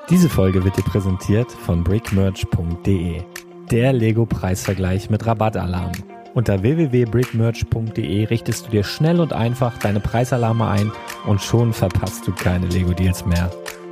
Diese Folge wird dir präsentiert von brickmerch.de, der Lego-Preisvergleich mit Rabattalarm. Unter www.brickmerch.de richtest du dir schnell und einfach deine Preisalarme ein und schon verpasst du keine Lego-Deals mehr.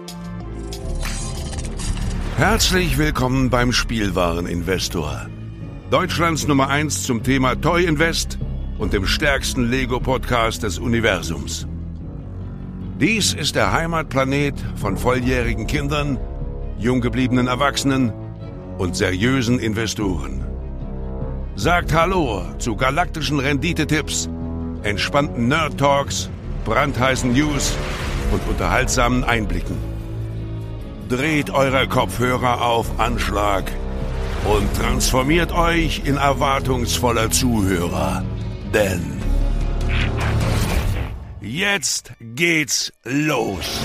Herzlich willkommen beim Spielwareninvestor. Deutschlands Nummer 1 zum Thema Toy Invest und dem stärksten Lego-Podcast des Universums. Dies ist der Heimatplanet von volljährigen Kindern, jung gebliebenen Erwachsenen und seriösen Investoren. Sagt Hallo zu galaktischen Renditetipps, entspannten Nerd-Talks, brandheißen News und unterhaltsamen Einblicken. Dreht eure Kopfhörer auf Anschlag und transformiert euch in erwartungsvoller Zuhörer, denn jetzt geht's los.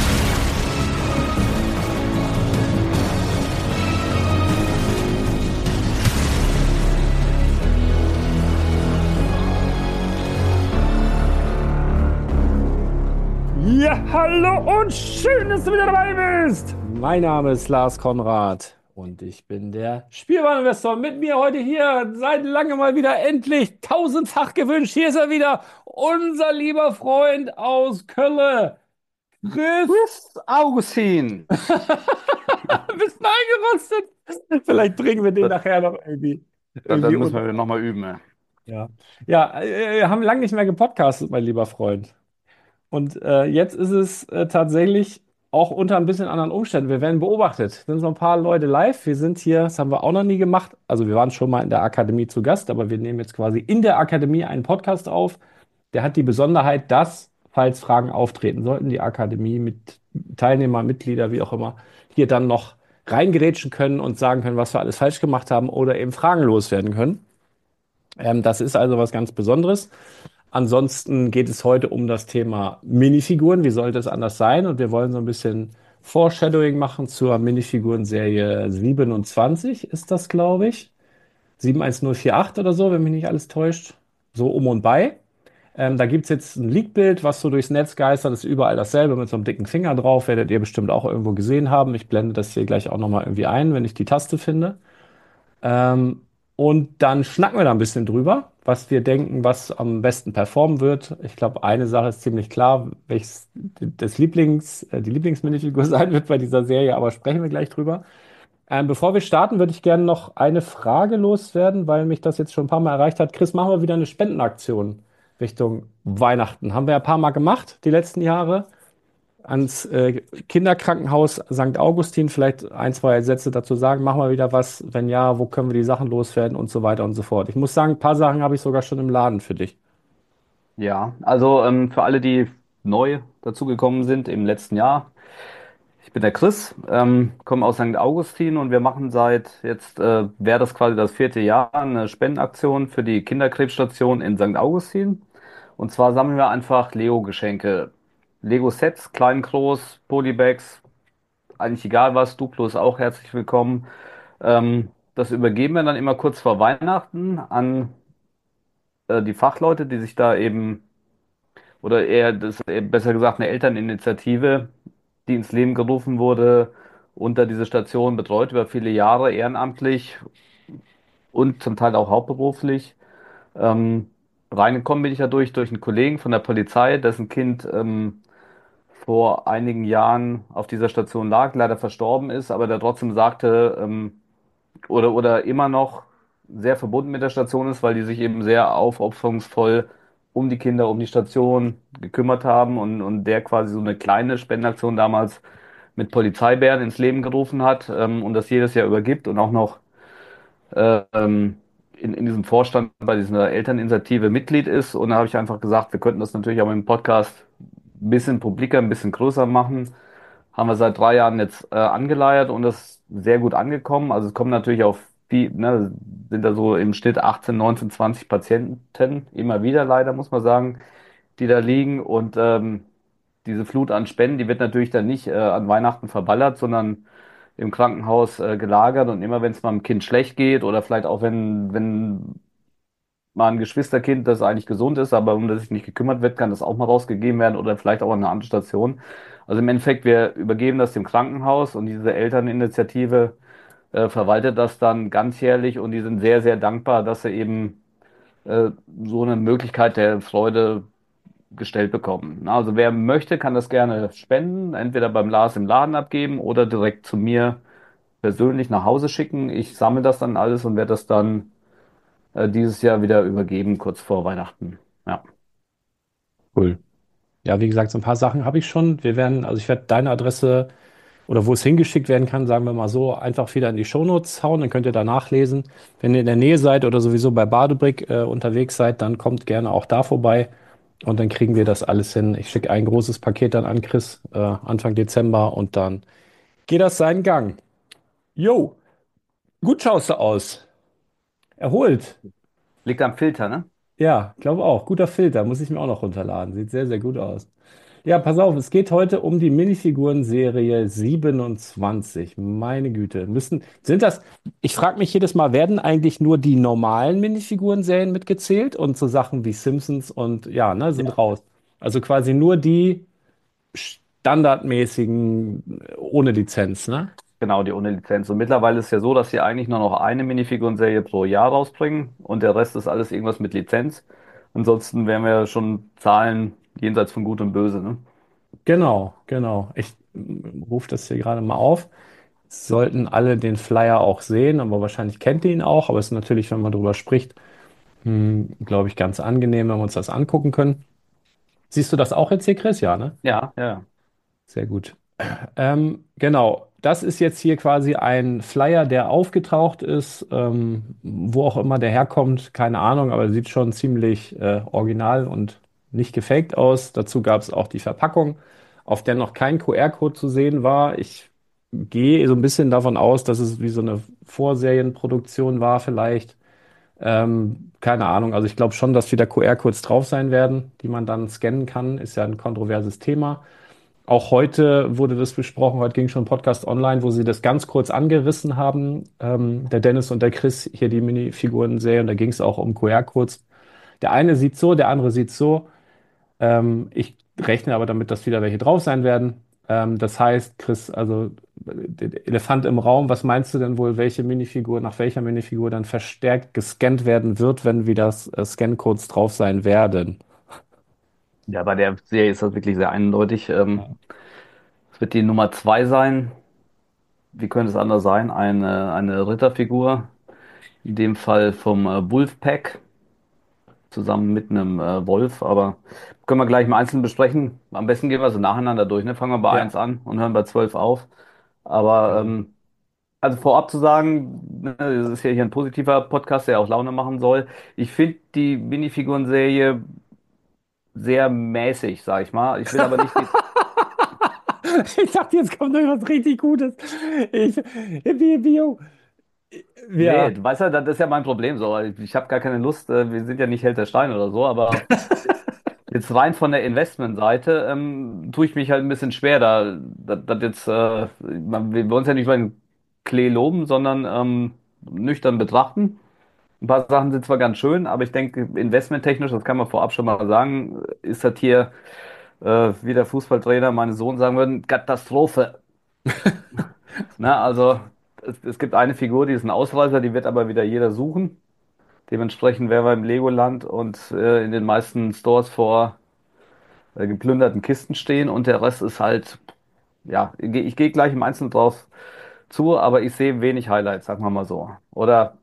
Ja, hallo und schön, dass du wieder dabei bist. Mein Name ist Lars Konrad und ich bin der Spielwareninvestor. Mit mir heute hier, seit langem mal wieder endlich, tausendfach gewünscht. Hier ist er wieder, unser lieber Freund aus Köln, Chris. Augustin. Bist du eingerostet? Vielleicht bringen wir den Das, nachher noch dann irgendwie müssen unter. wir nochmal üben. Ja. Ja, ja, wir haben lange nicht mehr gepodcastet, mein lieber Freund. Und jetzt ist es tatsächlich auch unter ein bisschen anderen Umständen. Wir werden beobachtet. Es sind so ein paar Leute live. Wir sind hier, das haben wir auch noch nie gemacht. Also wir waren schon mal in der Akademie zu Gast, aber wir nehmen jetzt quasi in der Akademie einen Podcast auf. Der hat die Besonderheit, dass, falls Fragen auftreten sollten, die Akademie mit Teilnehmer, Mitglieder, wie auch immer, hier dann noch reingerätschen können und sagen können, was wir alles falsch gemacht haben oder eben Fragen loswerden können. Das ist also was ganz Besonderes. Ansonsten geht es heute um das Thema Minifiguren. Wie sollte es anders sein? Und wir wollen so ein bisschen Foreshadowing machen zur Minifiguren-Serie 27 ist das, glaube ich. 71048 oder so, wenn mich nicht alles täuscht. So um und bei. Da gibt es jetzt ein Leak-Bild, was so durchs Netz geistert, ist überall dasselbe mit so einem dicken Finger drauf. Werdet ihr bestimmt auch irgendwo gesehen haben. Ich blende das hier gleich auch nochmal irgendwie ein, wenn ich die Taste finde. Ähm, und dann schnacken wir da ein bisschen drüber, was wir denken, was am besten performen wird. Ich glaube, eine Sache ist ziemlich klar, welches die Lieblingsminifigur sein wird bei dieser Serie, aber sprechen wir gleich drüber. Bevor wir starten, würde ich gerne noch eine Frage loswerden, weil mich das jetzt schon ein paar Mal erreicht hat. Chris, machen wir wieder eine Spendenaktion Richtung Weihnachten. Haben wir ein paar Mal gemacht, die letzten Jahre ans Kinderkrankenhaus St. Augustin vielleicht ein, zwei Sätze dazu sagen. Machen wir wieder was? Wenn ja, wo können wir die Sachen loswerden und so weiter und so fort. Ich muss sagen, ein paar Sachen habe ich sogar schon im Laden für dich. Ja, also für alle, die neu dazugekommen sind im letzten Jahr, ich bin der Chris, komme aus St. Augustin und wir machen seit jetzt, wäre das quasi das vierte Jahr, eine Spendenaktion für die Kinderkrebsstation in St. Augustin. Und zwar sammeln wir einfach Lego-Geschenke. Lego-Sets, klein, groß, Polybags, eigentlich egal was, Duplo ist auch herzlich willkommen. Das übergeben wir dann immer kurz vor Weihnachten an die Fachleute, die sich da eben, oder eher, das, besser gesagt, eine Elterninitiative, die ins Leben gerufen wurde, unter diese Station betreut über viele Jahre ehrenamtlich und zum Teil auch hauptberuflich. Ähm, Reingekommen bin ich ja durch einen Kollegen von der Polizei, dessen Kind vor einigen Jahren auf dieser Station lag, leider verstorben ist, aber der trotzdem sagte, oder immer noch sehr verbunden mit der Station ist, weil die sich eben sehr aufopferungsvoll um die Kinder, um die Station gekümmert haben und der quasi so eine kleine Spendenaktion damals mit Polizeibären ins Leben gerufen hat und das jedes Jahr übergibt und auch noch ähm, in diesem Vorstand bei dieser Elterninitiative Mitglied ist. Und da habe ich einfach gesagt, wir könnten das natürlich auch im Podcast ein bisschen publiker, ein bisschen größer machen. Haben wir seit 3 Jahren jetzt angeleiert und das ist sehr gut angekommen. Also es kommen natürlich auch viel, ne, sind da so im Schnitt 18, 19, 20 Patienten, immer wieder leider, muss man sagen, die da liegen. Und diese Flut an Spenden, die wird natürlich dann nicht an Weihnachten verballert, sondern im Krankenhaus gelagert. Und immer wenn es mal dem Kind schlecht geht oder vielleicht auch wenn mal ein Geschwisterkind, das eigentlich gesund ist, aber um das sich nicht gekümmert wird, kann das auch mal rausgegeben werden oder vielleicht auch an eine andere Station. Also im Endeffekt, wir übergeben das dem Krankenhaus und diese Elterninitiative verwaltet das dann ganzjährlich und die sind sehr, sehr dankbar, dass sie eben äh, so eine Möglichkeit der Freude gestellt bekommen. Na, also wer möchte, kann das gerne spenden, entweder beim Lars im Laden abgeben oder direkt zu mir persönlich nach Hause schicken. Ich sammle das dann alles und werde das dann dieses Jahr wieder übergeben, kurz vor Weihnachten. Ja. Cool. Ja, wie gesagt, so ein paar Sachen habe ich schon. Also ich werde deine Adresse oder wo es hingeschickt werden kann, sagen wir mal so, einfach wieder in die Shownotes hauen, dann könnt ihr da nachlesen. Wenn ihr in der Nähe seid oder sowieso bei Badebrick unterwegs seid, dann kommt gerne auch da vorbei und dann kriegen wir das alles hin. Ich schicke ein großes Paket dann an Chris Anfang Dezember und dann geht das seinen Gang. Jo, gut schaust du aus. Erholt. Liegt am Filter, ne? Ja, glaube auch. Guter Filter, muss ich mir auch noch runterladen. Sieht sehr, sehr gut aus. Ja, pass auf, es geht heute um die Minifiguren-Serie 27. Meine Güte. Ich frage mich jedes Mal, werden eigentlich nur die normalen Minifiguren-Serien mitgezählt und so Sachen wie Simpsons und ja, ne, sind Ja. raus. Also quasi nur die standardmäßigen ohne Lizenz, ne? Genau, die ohne Lizenz. Und mittlerweile ist ja so, dass sie eigentlich nur noch eine Minifigurenserie pro Jahr rausbringen und der Rest ist alles irgendwas mit Lizenz. Ansonsten wären wir ja schon Zahlen jenseits von Gut und Böse, ne? Genau, genau. Ich rufe das hier gerade mal auf. Sollten alle den Flyer auch sehen, aber wahrscheinlich kennt ihr ihn auch. Aber es ist natürlich, wenn man darüber spricht, glaube ich, ganz angenehm, wenn wir uns das angucken können. Siehst du das auch jetzt hier, Chris? Ja, ne? Ja, ja. Sehr gut. Genau, das ist jetzt hier quasi ein Flyer, der aufgetaucht ist, wo auch immer der herkommt, keine Ahnung, aber sieht schon ziemlich original und nicht gefaked aus. Dazu gab es auch die Verpackung, auf der noch kein QR-Code zu sehen war. Ich gehe so ein bisschen davon aus, dass es wie so eine Vorserienproduktion war, vielleicht. Keine Ahnung, also ich glaube schon, dass wieder QR-Codes drauf sein werden, die man dann scannen kann. Ist ja ein kontroverses Thema. Auch heute wurde das besprochen, heute ging schon ein Podcast online, wo sie das ganz kurz angerissen haben. Der Dennis und der Chris, hier die Minifiguren-Serie, und da ging es auch um QR-Codes. Der eine sieht so, der andere sieht so. Ich rechne aber damit, dass wieder welche drauf sein werden. Das heißt, Chris, also der Elefant im Raum, was meinst du denn wohl, welche Minifigur, nach welcher Minifigur dann verstärkt gescannt werden wird, wenn wieder Scan-Codes drauf sein werden? Ja, bei der Serie ist das wirklich sehr eindeutig. Ja. Es wird die Nummer 2 sein. Wie könnte es anders sein? Eine Ritterfigur, in dem Fall vom Wolfpack, zusammen mit einem Wolf. Aber können wir gleich im Einzelnen besprechen. Am besten gehen wir so nacheinander durch. Ne? Fangen wir bei Ja, eins an und hören bei 12 auf. Aber genau. also vorab zu sagen, ne, das ist ja hier ein positiver Podcast, der auch Laune machen soll. Ich finde die Minifiguren-Serie sehr mäßig, sag ich mal. Ich will aber nicht die. Ich dachte, jetzt kommt noch was richtig Gutes. Ich, Bio. Nee, Ja, du weißt ja, das ist ja mein Problem so. Ich habe gar keine Lust, wir sind ja nicht Held der Steine oder so, aber jetzt rein von der Investmentseite tue ich mich halt ein bisschen schwer, da jetzt, wir wollen es ja nicht über den Klee loben, sondern nüchtern betrachten. Ein paar Sachen sind zwar ganz schön, aber ich denke, investmenttechnisch, das kann man vorab schon mal sagen, ist das hier, wie der Fußballtrainer, meine Sohn sagen würden, Katastrophe. Na, also es gibt eine Figur, die ist ein Ausreißer, die wird aber wieder jeder suchen. Dementsprechend wären wir im Legoland und in den meisten Stores vor geplünderten Kisten stehen und der Rest ist halt, ja, ich gehe gleich im Einzelnen drauf zu, aber ich sehe wenig Highlights, sagen wir mal so. Oder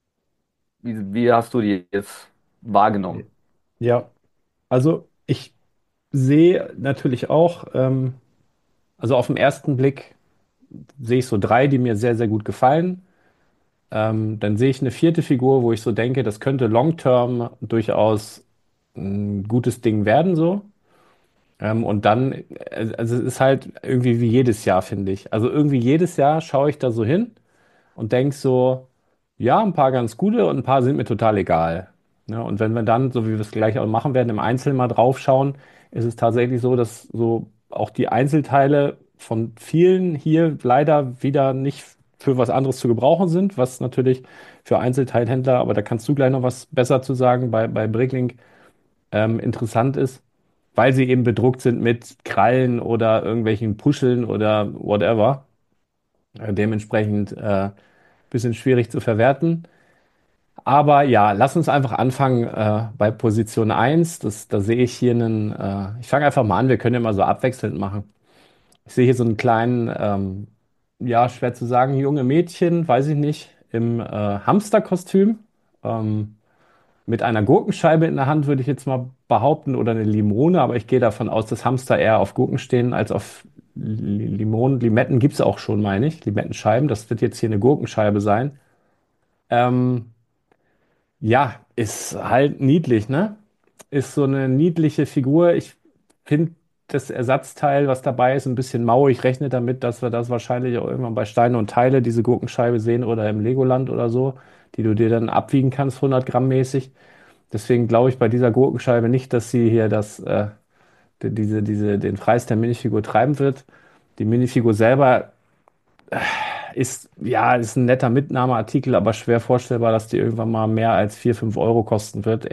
wie hast du die jetzt wahrgenommen? ja. Also ich sehe natürlich auch, also auf den ersten Blick sehe ich so drei, die mir sehr, sehr gut gefallen. Dann sehe ich eine vierte Figur, wo ich so denke, das könnte long-term durchaus ein gutes Ding werden, so. Und dann, also es ist halt irgendwie wie jedes Jahr, finde ich. Also irgendwie jedes Jahr schaue ich da so hin und denk so, ja, ein paar ganz gute und ein paar sind mir total egal. Ja, und wenn wir dann, so wie wir es gleich auch machen werden, im Einzelnen mal drauf schauen, ist es tatsächlich so, dass so auch die Einzelteile von vielen hier leider wieder nicht für was anderes zu gebrauchen sind, was natürlich für Einzelteilhändler, aber da kannst du gleich noch was besser zu sagen, bei Bricklink interessant ist. weil sie eben bedruckt sind mit Krallen oder irgendwelchen Puscheln oder whatever. Dementsprechend bisschen schwierig zu verwerten. Aber ja, lass uns einfach anfangen bei Position eins. Da sehe ich hier ich fange einfach mal an, wir können ja mal so abwechselnd machen. Ich sehe hier so einen kleinen, ja, schwer zu sagen, junge Mädchen, weiß ich nicht, im Hamsterkostüm. Ähm, mit einer Gurkenscheibe in der Hand würde ich jetzt mal behaupten oder eine Limone, aber ich gehe davon aus, dass Hamster eher auf Gurken stehen als auf Limonen. Limetten gibt es auch schon, meine ich. Limettenscheiben, das wird jetzt hier eine Gurkenscheibe sein. Ähm, ja, ist halt niedlich, ne? Ist so eine niedliche Figur. Ich finde das Ersatzteil, was dabei ist, ein bisschen mau. Ich rechne damit, dass wir das wahrscheinlich auch irgendwann bei Steine und Teile, diese Gurkenscheibe sehen oder im Legoland oder so, die du dir dann abwiegen kannst, 100 Gramm mäßig. Deswegen glaube ich bei dieser Gurkenscheibe nicht, dass sie hier den Preis der Minifigur treiben wird. Die Minifigur selber ist ein netter Mitnahmeartikel, aber schwer vorstellbar, dass die irgendwann mal mehr als 4, 5 Euro kosten wird.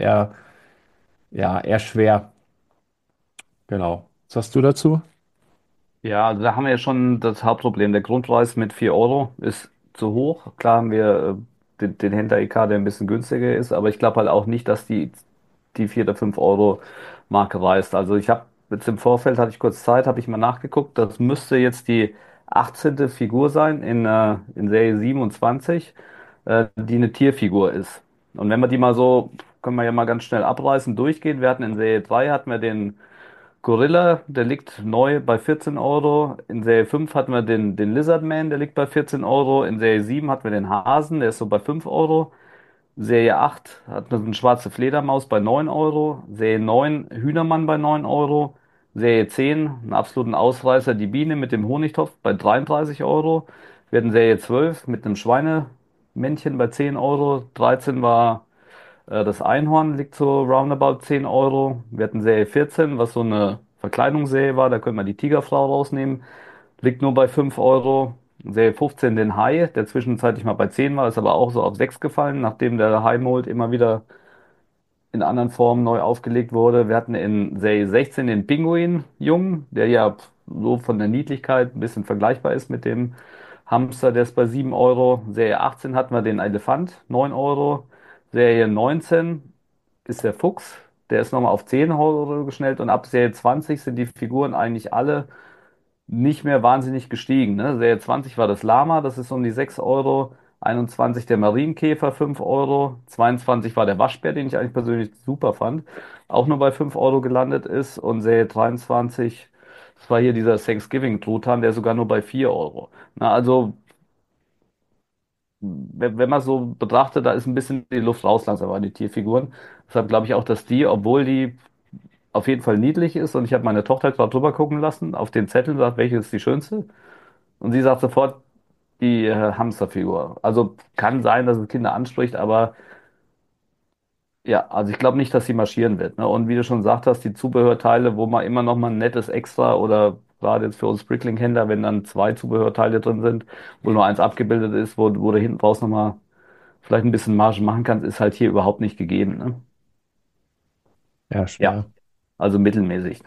Eher schwer. Genau. Was sagst du dazu? Ja, also da haben wir ja schon das Hauptproblem. Der Grundpreis mit 4 Euro ist zu hoch. Klar haben wir den Händler EK, der ein bisschen günstiger ist, aber ich glaube halt auch nicht, dass die 4 oder 5 Euro Marke reißt. Also ich habe jetzt im Vorfeld, hatte ich kurz Zeit, habe ich mal nachgeguckt, das müsste jetzt die 18. Figur sein in Serie 27, die eine Tierfigur ist. Und wenn wir die mal so, können wir ja mal ganz schnell abreißen, durchgehen. Wir hatten in Serie 3 hatten wir den Gorilla, der liegt neu bei 14 Euro. In Serie 5 hatten wir den Lizardman, der liegt bei 14 Euro. In Serie 7 hatten wir den Hasen, der ist so bei 5 Euro. Serie 8 hat man so eine schwarze Fledermaus bei 9 Euro. Serie 9 Hühnermann bei 9 Euro. Serie 10 einen absoluten Ausreißer, die Biene mit dem Honigtopf bei 33 Euro. Wir hatten Serie 12 mit einem Schweinemännchen bei 10 Euro. 13 war das Einhorn, liegt so roundabout 10 Euro. Wir hatten Serie 14, was so eine Verkleidungsserie war. Da können wir die Tigerfrau rausnehmen. Liegt nur bei 5 Euro. Serie 15 den Hai, der zwischenzeitlich mal bei 10 war, ist aber auch so auf 6 gefallen, nachdem der Hai-Mold immer wieder in anderen Formen neu aufgelegt wurde. Wir hatten in Serie 16 den Pinguin-Jungen, der ja so von der Niedlichkeit ein bisschen vergleichbar ist mit dem Hamster, der ist bei 7 Euro. Serie 18 hatten wir den Elefant, 9 Euro. Serie 19 ist der Fuchs, der ist nochmal auf 10 Euro geschnellt und ab Serie 20 sind die Figuren eigentlich alle nicht mehr wahnsinnig gestiegen. Ne? Serie 20 war das Lama, das ist um die 6 Euro. 21 der Marienkäfer, 5 Euro. 22 war der Waschbär, den ich eigentlich persönlich super fand, auch nur bei 5 Euro gelandet ist. Und Serie 23, das war hier dieser Thanksgiving-Truthahn, der sogar nur bei 4 Euro. Na, also, wenn man so betrachtet, da ist ein bisschen die Luft raus langsam bei den Tierfiguren. Deshalb glaube ich auch, dass die, obwohl die auf jeden Fall niedlich ist, und ich habe meine Tochter gerade drüber gucken lassen, auf den Zettel sagt, welche ist die schönste? Und sie sagt sofort die Hamsterfigur. Also kann sein, dass es Kinder anspricht, aber ja, also ich glaube nicht, dass sie marschieren wird. Ne? Und wie du schon gesagt hast, die Zubehörteile, wo man immer noch mal ein nettes Extra oder gerade jetzt für uns Brickling-Händler, wenn dann zwei Zubehörteile drin sind, wo nur eins abgebildet ist, wo du hinten raus noch mal vielleicht ein bisschen Marge machen kannst, ist halt hier überhaupt nicht gegeben. Ne? Ja, Ja, schwer. also mittelmäßig.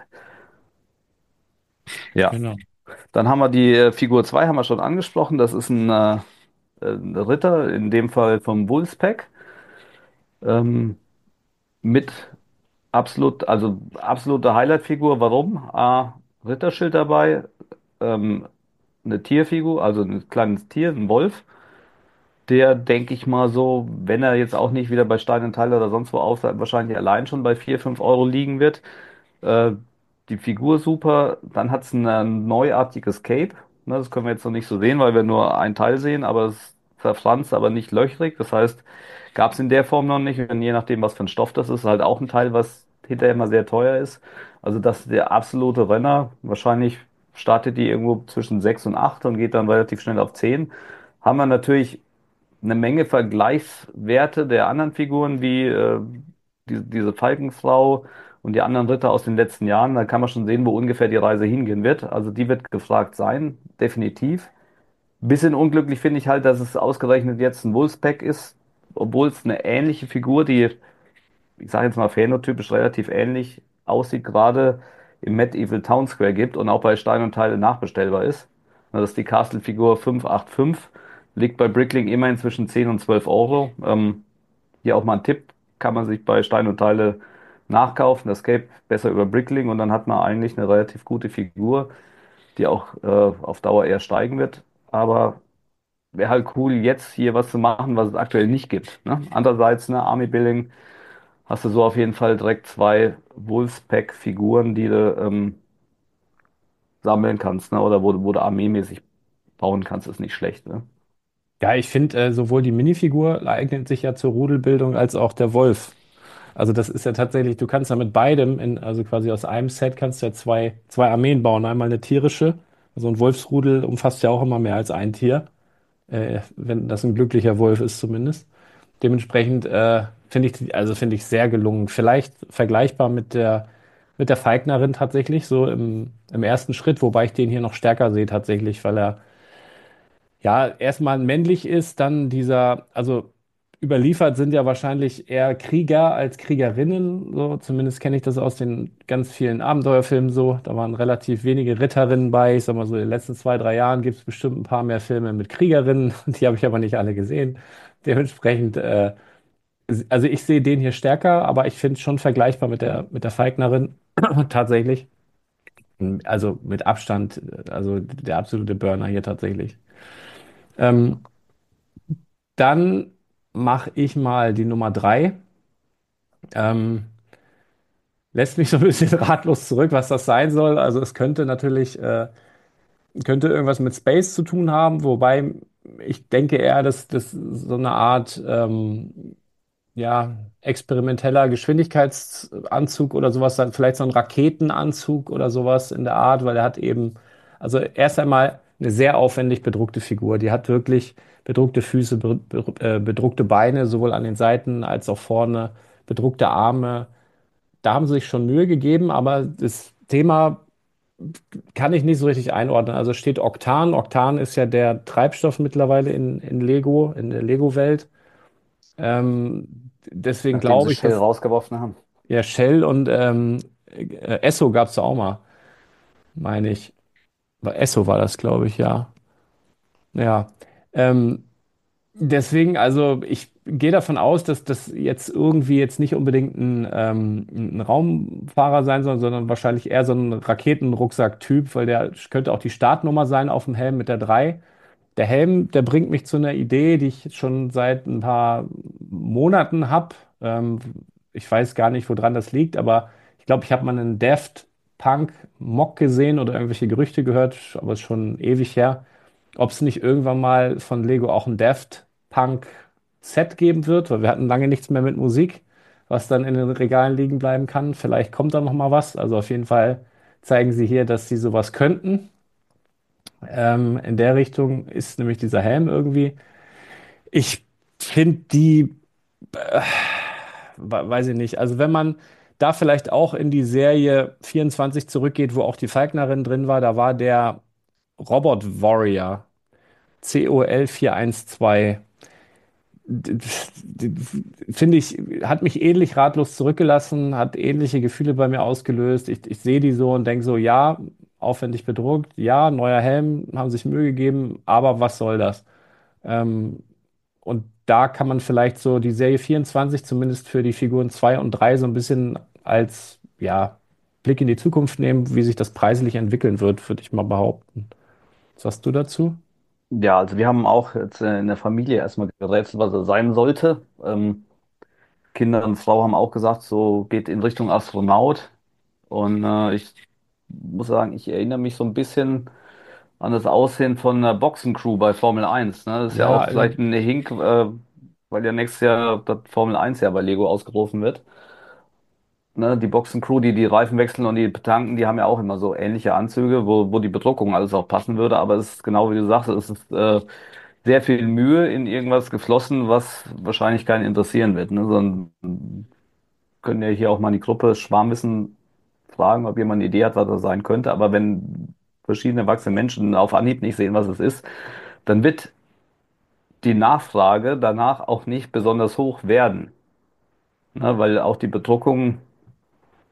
Ja, Genau. dann haben wir die Figur 2 haben wir schon angesprochen. Das ist ein Ritter, in dem Fall vom Wolfpack. Ähm, mit also absolute Highlight-Figur. Warum? A, Ritterschild dabei, ähm, eine Tierfigur, also ein kleines Tier, ein Wolf, der, denke ich mal so, wenn er jetzt auch nicht wieder bei Stein und Teil oder sonst wo auf, wahrscheinlich allein schon bei 4 5 Euro liegen wird. Äh, die Figur super. Dann hat es ein neuartiges Cape. Ne, das können wir jetzt noch nicht so sehen, weil wir nur ein Teil sehen, aber es ist verfranst, aber nicht löchrig. Das heißt, gab es in der Form noch nicht. Und je nachdem, was für ein Stoff das ist, halt auch ein Teil, was hinterher immer sehr teuer ist. Also das ist der absolute Renner. Wahrscheinlich startet die irgendwo zwischen 6 und 8 und geht dann relativ schnell auf 10. Haben wir natürlich eine Menge Vergleichswerte der anderen Figuren, wie diese Falkenfrau und die anderen Ritter aus den letzten Jahren. Da kann man schon sehen, wo ungefähr die Reise hingehen wird. Also die wird gefragt sein, definitiv. Bisschen unglücklich finde ich halt, dass es ausgerechnet jetzt ein Wolfpack ist, obwohl es eine ähnliche Figur, die, ich sage jetzt mal phänotypisch relativ ähnlich aussieht, gerade im Medieval Town Square gibt und auch bei Stein und Teile nachbestellbar ist. Das ist die Castle-Figur 585, liegt bei Bricklink immerhin zwischen 10 und 12 Euro. Hier auch mal ein Tipp, kann man sich bei Stein und Teile nachkaufen, das Cape besser über Bricklink und dann hat man eigentlich eine relativ gute Figur, die auch auf Dauer eher steigen wird. Aber wäre halt cool, jetzt hier was zu machen, was es aktuell nicht gibt. Ne? Andererseits, ne, Army Building, hast du so auf jeden Fall direkt zwei Wolfpack-Figuren, die du sammeln kannst, ne? Oder wo du armeemäßig bauen kannst, ist nicht schlecht. Ne? Ja, ich finde, sowohl die Minifigur eignet sich ja zur Rudelbildung als auch der Wolf. Also das ist ja tatsächlich, du kannst ja mit beidem, also quasi aus einem Set kannst du ja zwei Armeen bauen. Einmal eine tierische, also ein Wolfsrudel umfasst ja auch immer mehr als ein Tier, wenn das ein glücklicher Wolf ist zumindest. Dementsprechend finde ich sehr gelungen. Vielleicht vergleichbar mit der Falknerin tatsächlich, so im ersten Schritt, wobei ich den hier noch stärker sehe tatsächlich, weil er ja erstmal männlich ist, dann also überliefert sind ja wahrscheinlich eher Krieger als Kriegerinnen, so zumindest kenne ich das aus den ganz vielen Abenteuerfilmen so. Da waren relativ wenige Ritterinnen bei. Ich sag mal so, in den letzten 2, 3 Jahren gibt es bestimmt ein paar mehr Filme mit Kriegerinnen, die habe ich aber nicht alle gesehen. Dementsprechend, also ich sehe den hier stärker, aber ich finde es schon vergleichbar mit der Falknerin tatsächlich. Also mit Abstand, also der absolute Burner hier tatsächlich. Ähm, Dann mache ich mal die Nummer 3. Ähm, Lässt mich so ein bisschen ratlos zurück, was das sein soll. Also es könnte natürlich, könnte irgendwas mit Space zu tun haben, wobei ich denke eher, dass das so eine Art ja, experimenteller Geschwindigkeitsanzug oder sowas, dann vielleicht so ein Raketenanzug oder sowas in der Art, weil er hat eben, also erst einmal eine sehr aufwendig bedruckte Figur. Die hat wirklich bedruckte Füße, bedruckte Beine, sowohl an den Seiten als auch vorne, bedruckte Arme. Da haben sie sich schon Mühe gegeben, aber das Thema kann ich nicht so richtig einordnen. Also steht Oktan. Oktan ist ja der Treibstoff mittlerweile in Lego, in der Lego-Welt. Deswegen Nachdem sie glaube ich, Shell dass rausgeworfen haben. ja Shell und Esso gab es da auch mal, meine ich. Esso war das, glaube ich, ja. Ja. Ähm, Deswegen, also ich gehe davon aus, dass das jetzt irgendwie jetzt nicht unbedingt ein Raumfahrer sein soll, sondern wahrscheinlich eher so ein Raketenrucksack-Typ, weil der könnte auch die Startnummer sein auf dem Helm mit der 3. Der Helm, der bringt mich zu einer Idee, die ich jetzt schon seit ein paar Monaten habe. Ich weiß gar nicht, woran das liegt, aber ich glaube, ich habe mal einen Daft Punk Mock gesehen oder irgendwelche Gerüchte gehört, aber es ist schon ewig her, ob es nicht irgendwann mal von Lego auch ein Daft Punk Set geben wird, weil wir hatten lange nichts mehr mit Musik, was dann in den Regalen liegen bleiben kann. Vielleicht kommt da noch mal was. Also auf jeden Fall zeigen sie hier, dass sie sowas könnten. In der Richtung ist nämlich dieser Helm irgendwie. Ich finde die, weiß ich nicht, also wenn man da vielleicht auch in die Serie 24 zurückgeht, wo auch die Falknerin drin war, da war der Robot Warrior, COL 412. Finde ich, hat mich ähnlich ratlos zurückgelassen, hat ähnliche Gefühle bei mir ausgelöst. Ich sehe die so und denke so, ja, aufwendig bedruckt, ja, neuer Helm, haben sich Mühe gegeben, aber was soll das? Ähm, und da kann man vielleicht so die Serie 24 zumindest für die Figuren 2 und 3 so ein bisschen als, ja, Blick in die Zukunft nehmen, wie sich das preislich entwickeln wird, würde ich mal behaupten. Was sagst du dazu? Ja, also wir haben auch jetzt in der Familie erstmal gerätselt, was er sein sollte. Kinder und Frau haben auch gesagt, so geht in Richtung Astronaut. Und ich muss sagen, ich erinnere mich so ein bisschen an das Aussehen von einer Boxencrew bei Formel 1. Ne? Das ist ja Ja, auch vielleicht ein Hink, weil ja nächstes Jahr das Formel 1 ja bei Lego ausgerufen wird. Ne? Die Boxencrew, die Reifen wechseln und die betanken, die haben ja auch immer so ähnliche Anzüge, wo die Bedruckung alles auch passen würde. Aber es ist genau wie du sagst, es ist sehr viel Mühe in irgendwas geflossen, was wahrscheinlich keinen interessieren wird. Ne? Sondern können ja hier auch mal in die Gruppe Schwarmwissen fragen, ob jemand eine Idee hat, was das sein könnte. Aber wenn verschiedene erwachsene Menschen auf Anhieb nicht sehen, was es ist, dann wird die Nachfrage danach auch nicht besonders hoch werden. Ne? Weil auch die Bedruckung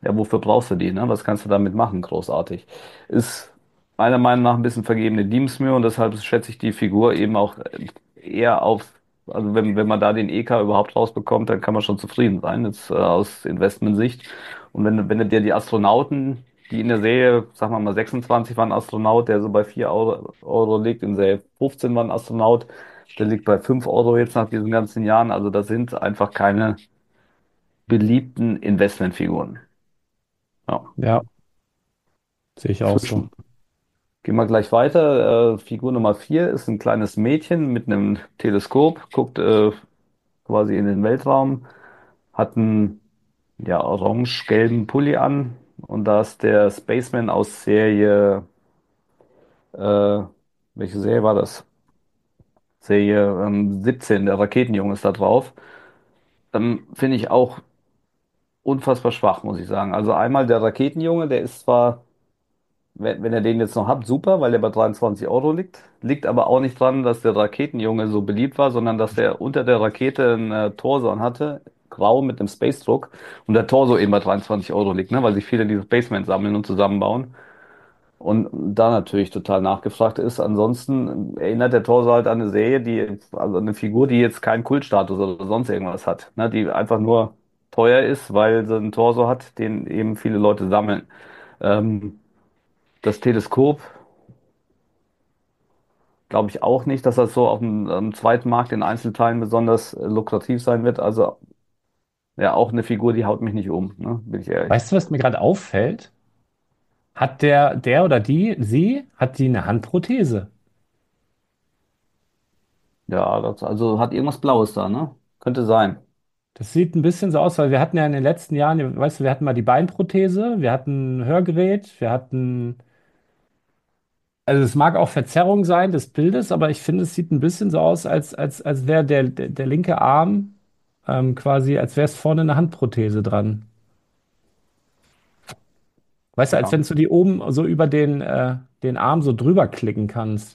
ja, wofür brauchst du die, ne? Was kannst du damit machen, großartig? Ist meiner Meinung nach ein bisschen vergebene Liebensmühe und deshalb schätze ich die Figur eben auch eher auf, also wenn man da den EK überhaupt rausbekommt, dann kann man schon zufrieden sein, jetzt aus Investmentsicht. Und wenn du dir die Astronauten, die in der Serie, sagen wir mal 26 war ein Astronaut, der so bei 4 Euro liegt, in Serie 15 war ein Astronaut, der liegt bei 5 Euro jetzt nach diesen ganzen Jahren. Also das sind einfach keine beliebten Investmentfiguren. Ja. Ja, sehe ich auch so. Zwischen, gehen wir gleich weiter. Figur Nummer 4 ist ein kleines Mädchen mit einem Teleskop, guckt quasi in den Weltraum, hat einen ja, orange-gelben Pulli an und da ist der Spaceman aus Serie, äh, welche Serie war das? Serie 17, der Raketenjunge ist da drauf. Finde ich auch unfassbar schwach, muss ich sagen. Also einmal der Raketenjunge, der ist zwar wenn ihr den jetzt noch habt, super, weil der bei 23 Euro liegt. Liegt aber auch nicht dran, dass der Raketenjunge so beliebt war, sondern dass der unter der Rakete ein Torso hatte, grau mit einem Space-Druck. Und der Torso eben bei 23 Euro liegt, ne? Weil sich viele diese Spacemen sammeln und zusammenbauen. Und da natürlich total nachgefragt ist. Ansonsten erinnert der Torso halt an eine Serie, also eine Figur, die jetzt keinen Kultstatus oder sonst irgendwas hat, ne? Die einfach nur teuer ist, weil sie einen Torso hat, den eben viele Leute sammeln. Ähm, Das Teleskop glaube ich auch nicht, dass das so auf dem zweiten Markt in Einzelteilen besonders lukrativ sein wird. Also ja, auch eine Figur, die haut mich nicht um, ne? Bin ich ehrlich. Weißt du, was mir gerade auffällt? Hat der oder hat die eine Handprothese? Ja, also hat irgendwas Blaues da, ne? Könnte sein. Das sieht ein bisschen so aus, weil wir hatten ja in den letzten Jahren, weißt du, wir hatten mal die Beinprothese, wir hatten ein Hörgerät, wir hatten, also es mag auch Verzerrung sein des Bildes, aber ich finde, es sieht ein bisschen so aus, als wäre der linke Arm quasi, als wäre es vorne eine Handprothese dran. Weißt du, als Ja, wenn du die oben so über den Arm so drüber klicken kannst.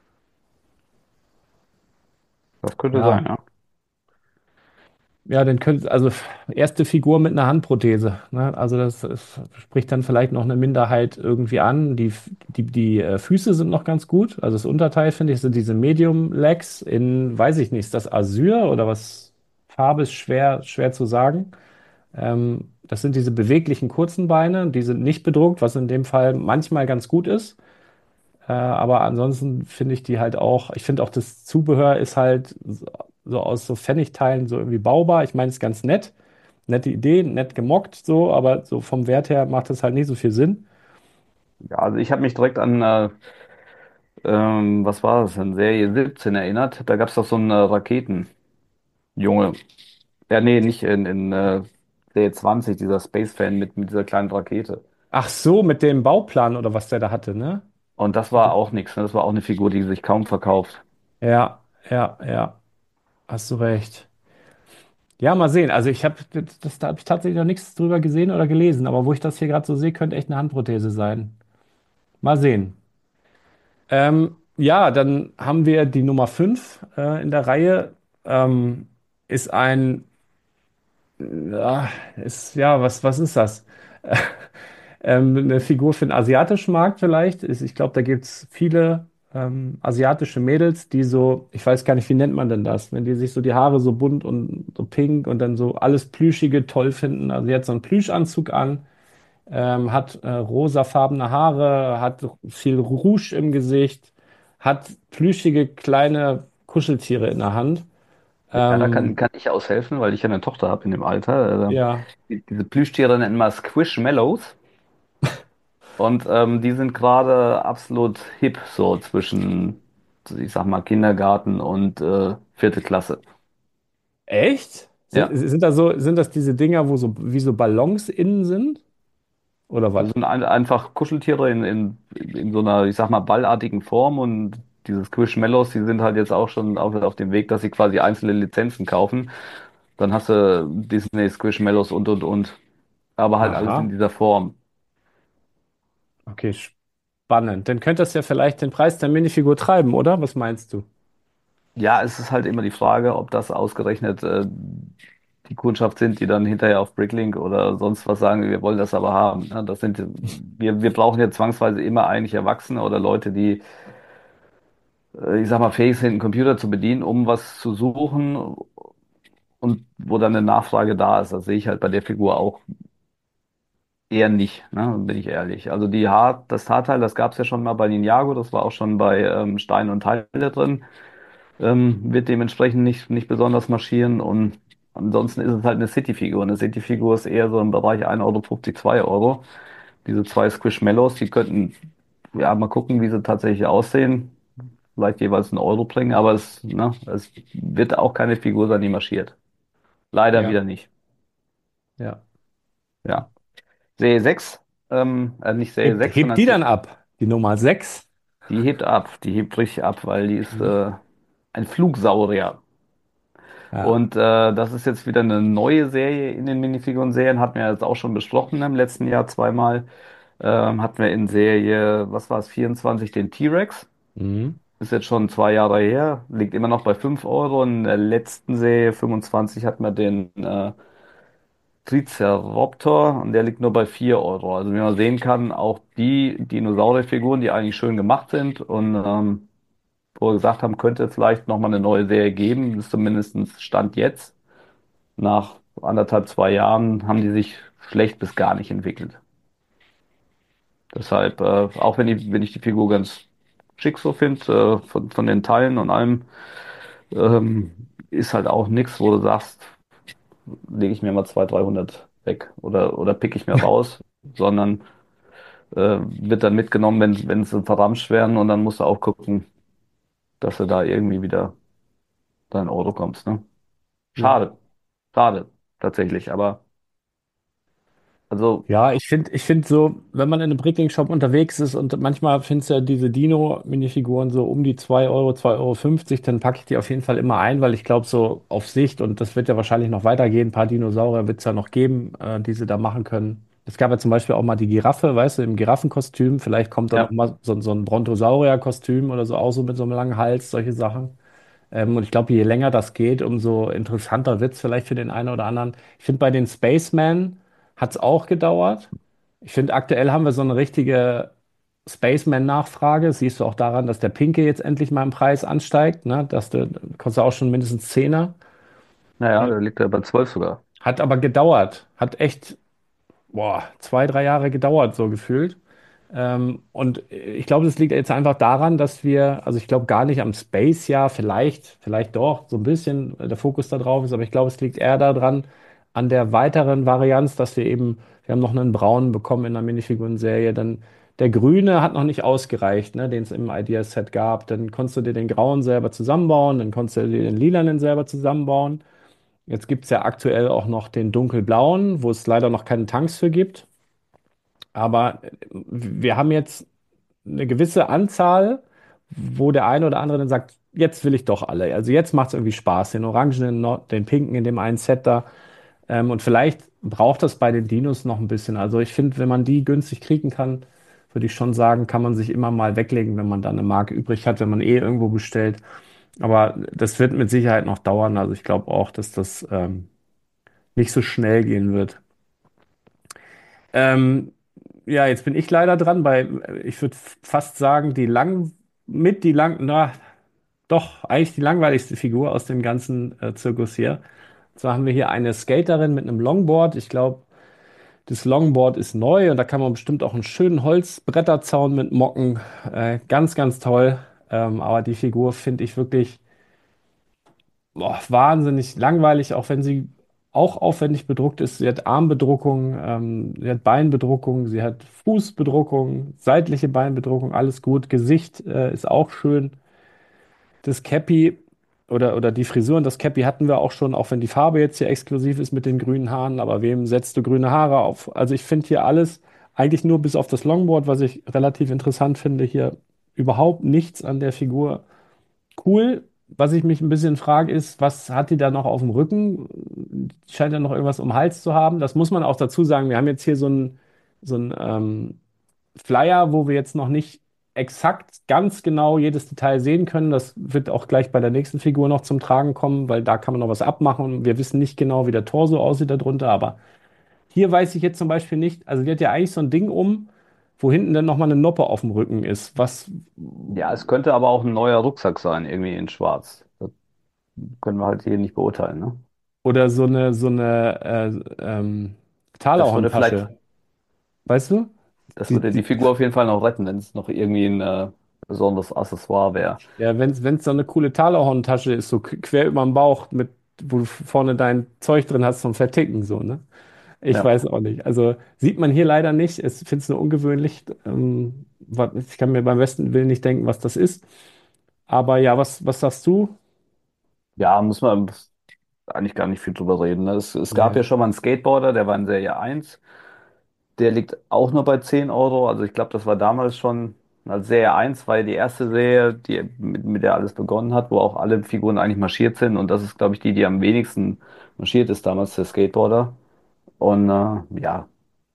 das könnte Ja, sein, ja. ja, dann könnte, also erste Figur mit einer Handprothese. Ne? Also das spricht dann vielleicht noch eine Minderheit irgendwie an. Die Füße sind noch ganz gut. Also das Unterteil, finde ich, sind diese Medium Legs in, weiß ich nicht, ist das Azur oder was? Farbe ist schwer zu sagen. Das sind diese beweglichen kurzen Beine, die sind nicht bedruckt, was in dem Fall manchmal ganz gut ist. Aber ansonsten finde ich die halt auch, ich finde auch das Zubehör ist halt so aus so Pfennigteilen so irgendwie baubar. Ich meine, es ist ganz nett, nette Idee, nett gemockt so, aber so vom Wert her macht das halt nicht so viel Sinn. Ja, also ich habe mich direkt an, was war das denn, Serie 17 erinnert. Da gab es doch so einen Raketenjunge. Ja, nee, nicht in Serie 20, dieser Space-Fan mit dieser kleinen Rakete. Ach so, mit dem Bauplan oder was der da hatte, ne? Und das war auch nichts, ne? Das war auch eine Figur, die sich kaum verkauft. Ja, ja, hast du recht. Ja, mal sehen. Also da habe ich tatsächlich noch nichts drüber gesehen oder gelesen, aber wo ich das hier gerade so sehe, könnte echt eine Handprothese sein. Mal sehen. Ja, dann haben wir die Nummer 5 in der Reihe. Ist ein, ja, was ist das? Eine Figur für den asiatischen Markt vielleicht. Ich glaube, da gibt es viele asiatische Mädels, die so, ich weiß gar nicht, wie nennt man denn das, wenn die sich so die Haare so bunt und so pink und dann so alles Plüschige toll finden. Also sie hat so einen Plüschanzug an, hat rosafarbene Haare, hat viel Rouge im Gesicht, hat plüschige kleine Kuscheltiere in der Hand. Ja, da kann, Ähm, kann ich aushelfen, weil ich ja eine Tochter habe in dem Alter. ja, Diese Plüschtiere nennen wir Squishmallows. Und die sind gerade absolut hip, so zwischen, ich sag mal, Kindergarten und vierte Klasse. echt? Ja, Sind das diese Dinger, wo so wie so Ballons innen sind? Oder also was? sind einfach Kuscheltiere in so einer, ich sag mal, ballartigen Form und diese Squishmallows, die sind halt jetzt auch schon auf dem Weg, dass sie quasi einzelne Lizenzen kaufen. Dann hast du Disney Squishmallows und. Aber halt alles in Aha. dieser Form. Okay, spannend. Dann könnte das ja vielleicht den Preis der Minifigur treiben, oder? Was meinst du? Ja, es ist halt immer die Frage, ob das ausgerechnet die Kundschaft sind, die dann hinterher auf Bricklink oder sonst was sagen, wir wollen das aber haben. Ne? Wir brauchen ja zwangsweise immer eigentlich Erwachsene oder Leute, die, ich sag mal, fähig sind, einen Computer zu bedienen, um was zu suchen und wo dann eine Nachfrage da ist. Das sehe ich halt bei der Figur auch eher nicht, ne? Bin ich ehrlich. Also das Haarteil, das gab es ja schon mal bei Ninjago, das war auch schon bei Stein und Teile drin. Wird dementsprechend nicht besonders marschieren und ansonsten ist es halt eine City-Figur. Eine City-Figur ist eher so im Bereich 1,50 Euro, 2 Euro. Diese zwei Squishmallows, die könnten, ja, mal gucken, wie sie tatsächlich aussehen. Vielleicht jeweils einen Euro bringen, aber es wird auch keine Figur sein, die marschiert. Leider Ja, wieder nicht. ja. Ja. Serie 6, nicht Serie 6, Hebt sondern die dann ab? Die Nummer 6? die hebt ab. Die hebt richtig ab, weil die ist ein Flugsaurier. Ja. Und das ist jetzt wieder eine neue Serie in den Minifiguren-Serien. Hatten wir jetzt auch schon besprochen im letzten Jahr zweimal. Hatten wir in Serie, was war es, 24, den T-Rex. Mhm. Ist jetzt schon 2 Jahre her. Liegt immer noch bei 5 Euro. In der letzten Serie, 25, hatten wir den Triceraptor und der liegt nur bei 4 Euro. Also wie man sehen kann, auch die Dinosaurierfiguren, die eigentlich schön gemacht sind und wo wir gesagt haben, könnte vielleicht nochmal eine neue Serie geben, ist zumindest Stand jetzt. Nach 1,5, 2 Jahren haben die sich schlecht bis gar nicht entwickelt. Deshalb, auch wenn ich die Figur ganz schick so finde, von den Teilen und allem, ist halt auch nichts, wo du sagst, lege ich mir mal 200, 300 weg oder pick ich mir raus, sondern wird dann mitgenommen, wenn sie verramscht werden und dann musst du auch gucken, dass du da irgendwie wieder dein Euro kommst, ne? Ja. Schade, schade, tatsächlich, aber also, Ja, ich finde so, wenn man in einem Bricklink-Shop unterwegs ist und manchmal findest du ja diese Dino-Minifiguren so um die 2 Euro, 2,50 Euro, dann packe ich die auf jeden Fall immer ein, weil ich glaube, so auf Sicht, und das wird ja wahrscheinlich noch weitergehen, ein paar Dinosaurier wird es ja noch geben, die sie da machen können. Es gab ja zum Beispiel auch mal die Giraffe, weißt du, im Giraffenkostüm. Vielleicht kommt da noch ja, mal so ein Brontosaurier-Kostüm oder so, auch so mit so einem langen Hals, solche Sachen. Und ich glaube, je länger das geht, umso interessanter wird es vielleicht für den einen oder anderen. Ich finde, bei den Spaceman hat es auch gedauert. Ich finde, aktuell haben wir so eine richtige Spaceman-Nachfrage. Das siehst du auch daran, dass der Pinke jetzt endlich mal im Preis ansteigt. Ne? Kostet auch schon mindestens Zehner. naja, der liegt ja bei 12 sogar. Hat aber gedauert. Hat echt, boah, 2, 3 Jahre gedauert, so gefühlt. Und ich glaube, das liegt jetzt einfach daran, dass wir, also ich glaube gar nicht am Space, ja, vielleicht doch, so ein bisschen der Fokus da drauf ist, aber ich glaube, es liegt eher daran, an der weiteren Varianz, dass wir haben noch einen braunen bekommen in der Minifiguren-Serie, dann der grüne hat noch nicht ausgereicht, ne, den es im Ideaset gab. Dann konntest du dir den grauen selber zusammenbauen, dann konntest du dir den lilanen selber zusammenbauen. Jetzt gibt es ja aktuell auch noch den dunkelblauen, wo es leider noch keine Tanks für gibt. Aber wir haben jetzt eine gewisse Anzahl, wo der eine oder andere dann sagt, jetzt will ich doch alle. Also jetzt macht es irgendwie Spaß, den Orangenen, den Pinken in dem einen Set da. Und vielleicht braucht das bei den Dinos noch ein bisschen. Also ich finde, wenn man die günstig kriegen kann, würde ich schon sagen, kann man sich immer mal weglegen, wenn man da eine Mark übrig hat, wenn man eh irgendwo bestellt. Aber das wird mit Sicherheit noch dauern. Also ich glaube auch, dass das nicht so schnell gehen wird. Ähm, ja, jetzt bin ich leider dran ich würde fast sagen, na, doch, eigentlich die langweiligste Figur aus dem ganzen Zirkus hier. Und zwar haben wir hier eine Skaterin mit einem Longboard. Ich glaube, das Longboard ist neu und da kann man bestimmt auch einen schönen Holzbretterzaun mit mocken. Ganz, ganz toll. Aber die Figur finde ich wirklich wahnsinnig langweilig, auch wenn sie auch aufwendig bedruckt ist. Sie hat Armbedruckung, sie hat Beinbedruckung, sie hat Fußbedruckung, seitliche Beinbedruckung, alles gut. Gesicht ist auch schön. Das Cappy oder die Frisur und das Cappy hatten wir auch schon, auch wenn die Farbe jetzt hier exklusiv ist mit den grünen Haaren. Aber wem setzt du grüne Haare auf? Also ich finde hier alles, eigentlich nur bis auf das Longboard, was ich relativ interessant finde, hier überhaupt nichts an der Figur cool. Was ich mich ein bisschen frage, ist, was hat die da noch auf dem Rücken? Die scheint ja noch irgendwas um den Hals zu haben. Das muss man auch dazu sagen. Wir haben jetzt hier so ein Flyer, wo wir jetzt noch nicht exakt ganz genau jedes Detail sehen können. Das wird auch gleich bei der nächsten Figur noch zum Tragen kommen, weil da kann man noch was abmachen und wir wissen nicht genau, wie der Torso aussieht darunter. Aber hier weiß ich jetzt zum Beispiel nicht, also die hat ja eigentlich so ein Ding um, wo hinten dann nochmal eine Noppe auf dem Rücken ist. Was Ja, es könnte aber auch ein neuer Rucksack sein, irgendwie in Schwarz. Das können wir halt hier nicht beurteilen, ne? oder so eine Das würde vielleicht, Thaler-Tasche. Weißt du? das Die, würde die die, Figur auf jeden Fall noch retten, wenn es noch irgendwie ein besonderes Accessoire wäre. ja, wenn es so eine coole Thaler-Tasche ist, so quer über dem Bauch, mit, wo du vorne dein Zeug drin hast zum Verticken, so, ne? Ich Ja. weiß auch nicht. Also sieht man hier leider nicht. Ich finde es nur ungewöhnlich. Ich kann mir beim besten Willen nicht denken, was das ist. Aber ja, was sagst du? Ja, muss man eigentlich gar nicht viel drüber reden. Ne? Es gab Nee. ja schon mal einen Skateboarder, der war in Serie 1. Der liegt auch nur bei 10 Euro. Also ich glaube, das war damals schon, als Serie 1 war ja die erste Serie, mit der alles begonnen hat, wo auch alle Figuren eigentlich marschiert sind. Und das ist, glaube ich, die am wenigsten marschiert ist damals, der Skateboarder. Und ja,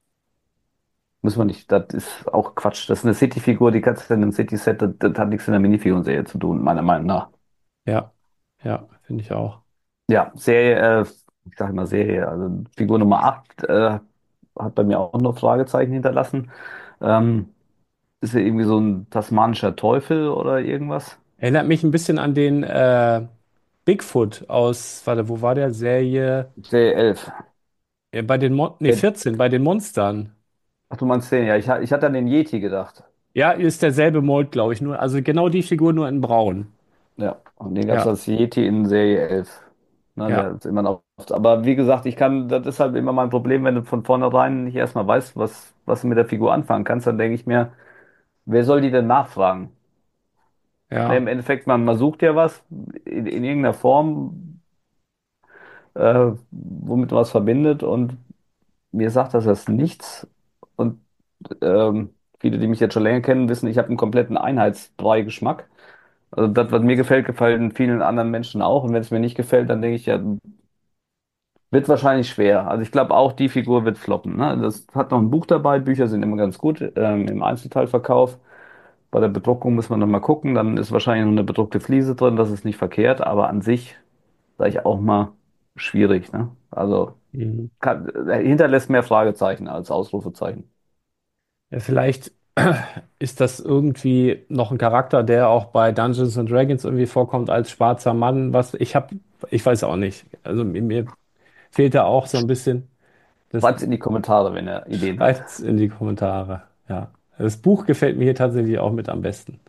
muss man nicht, das ist auch Quatsch. Das ist eine City-Figur, die kannst du in einem City-Set, das hat nichts in der Minifiguren-Serie zu tun, meiner Meinung nach. Ja, ja, finde ich auch. Ja, Serie, ich sage immer Serie, also Figur Nummer 8 hat bei mir auch noch Fragezeichen hinterlassen. Ähm, Ist ja irgendwie so ein tasmanischer Teufel oder irgendwas? Erinnert mich ein bisschen an den Bigfoot aus, warte, wo war der Serie? Serie 11. Bei den nee, Der, 14, bei den Monstern. ach, du meinst den, ja, ich hatte an den Yeti gedacht. Ja, ist derselbe Mold, glaube ich, nur, also genau die Figur nur in Braun. Ja, und den gab es Ja, als Yeti in Serie 11. Ne, ja, der ist immer noch. Aber wie gesagt, das ist halt immer mein Problem, wenn du von vornherein nicht erstmal weißt, was du mit der Figur anfangen kannst, dann denke ich mir, wer soll die denn nachfragen? Ne, im ja. Endeffekt, man sucht ja was in irgendeiner Form, womit man was verbindet und mir sagt das nichts. Und viele, die mich jetzt schon länger kennen, wissen, ich habe einen kompletten Einheitsbrei-Geschmack. Also das, was mir gefällt, gefällt vielen anderen Menschen auch. Und wenn es mir nicht gefällt, dann denke ich, ja, wird wahrscheinlich schwer. Also ich glaube auch, die Figur wird floppen. Ne? Das hat noch ein Buch dabei. Bücher sind immer ganz gut im Einzelteilverkauf. Bei der Bedruckung muss man noch mal gucken. Dann ist wahrscheinlich noch eine bedruckte Fliese drin. Das ist nicht verkehrt. Aber an sich sage ich auch mal schwierig. Ne? Also Mhm. hinterlässt mehr Fragezeichen als Ausrufezeichen. Ja, vielleicht ist das irgendwie noch ein Charakter, der auch bei Dungeons and Dragons irgendwie vorkommt als schwarzer Mann. Ich weiß auch nicht. Also mir fehlt da auch so ein bisschen das Schreibt in die Kommentare, wenn ihr Ideen habt. Schreibt's in die Kommentare. Ja. Das Buch gefällt mir hier tatsächlich auch mit am besten.